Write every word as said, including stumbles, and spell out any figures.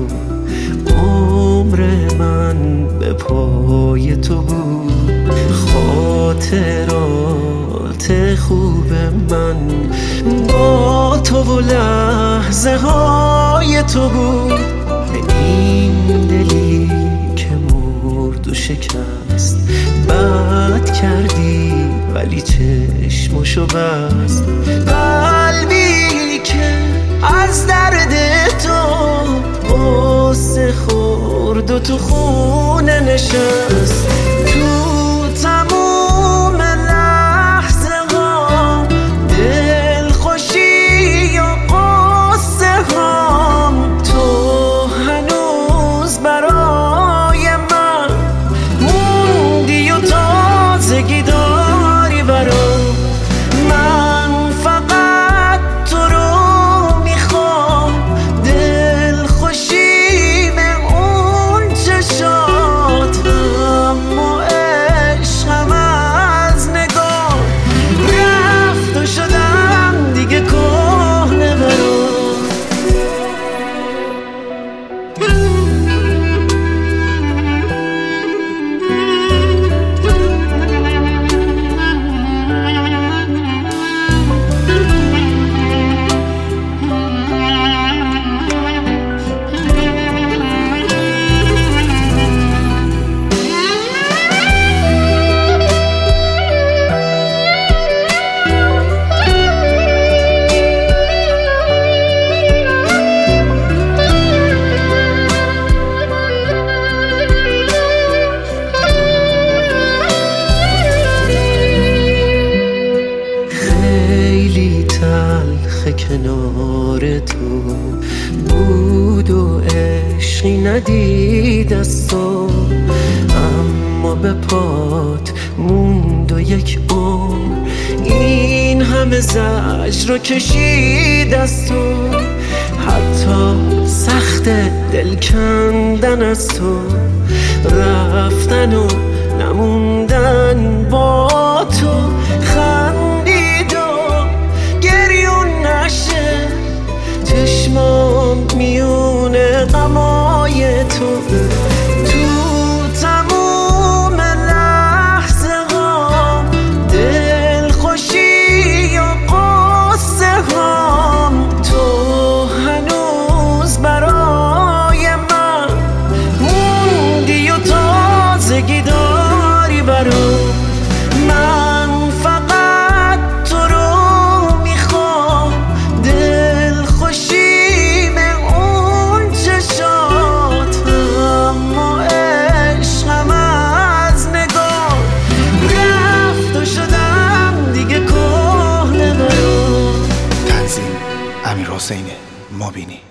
عمر من به پای تو بود، خاطرات خوب من با تو و لحظه های تو بود. این دلی که مرد و شکست، بد کردی ولی چشمشو بست. قلبی که از درد تو غصه خورد و تو خونه نشست. تو تموم لحظه ها دلخوشی و غصه ها، تو هنوز برای من موندی و تازگی داری برام. من فقط تو رو میخوام، دلخوشی به اون چشات، اما عشقم از نگاه رفت و شدم دیگه کهنه برام. کنار تو بود و عشقی ندید از تو، اما به پات موند و یک عمر این همه زجر رو کشید از تو. حتی سخت دل کندن از تو، رفتن و نموندن با تو، خندید و گریون نشه چشمام میونه غمای تو. تو تموم لحظه ها دلخوشی و غصه ها، تو هنوز برای من موندی و تازگی داری برام. من فقط تو رو میخوام، دلخوشی به اون چشات، اما عشقم از نگاه رفت و شدم دیگه کهنه برام. تنظیم امیرحسین مابینی.